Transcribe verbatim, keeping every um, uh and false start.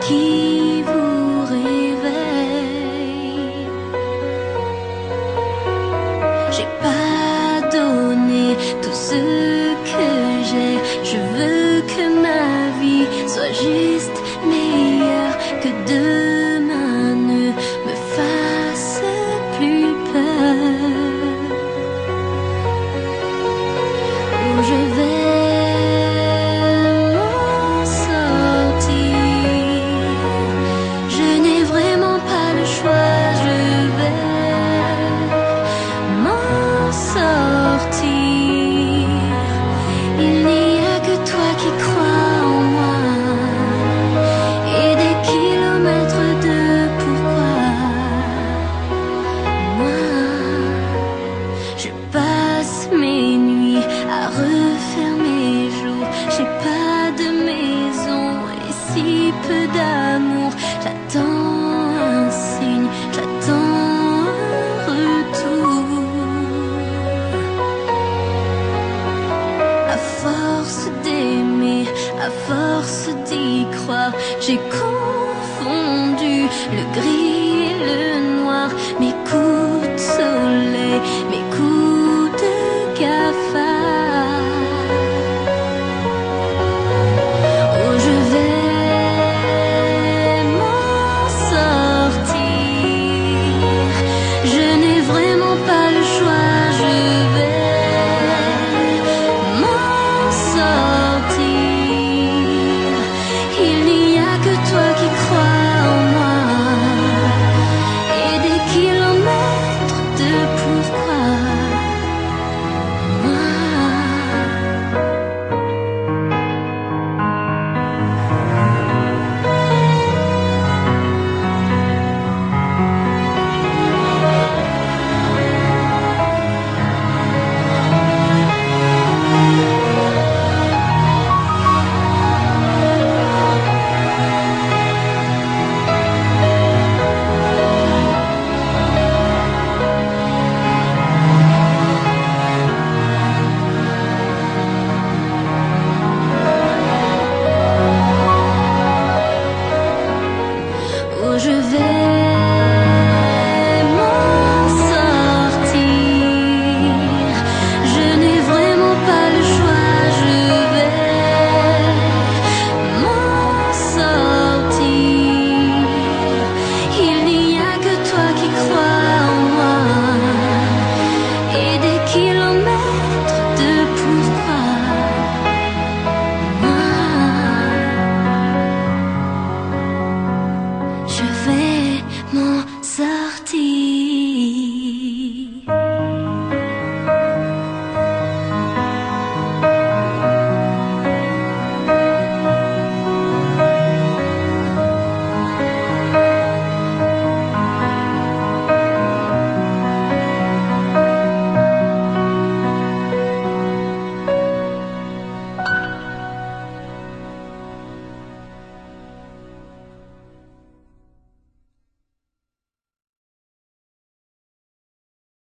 qui vous réveille. J'ai pas donné tout ce que j'ai. Je veux que ma vie soit juste meilleure, que demain ne me fasse plus peur. Où je vais m'en sortir, je n'ai vraiment pas le choix. Je vais m'en sortir. Il n'y a que toi qui crois en moi, et des kilomètres de pourquoi. Moi, je passe mes nuits à refaire mes jours. J'ai pas de maison et si peu d'amour. J'attends un signe, j'attends un retour. À force d'aimer, à force d'y croire, j'ai confondu le gris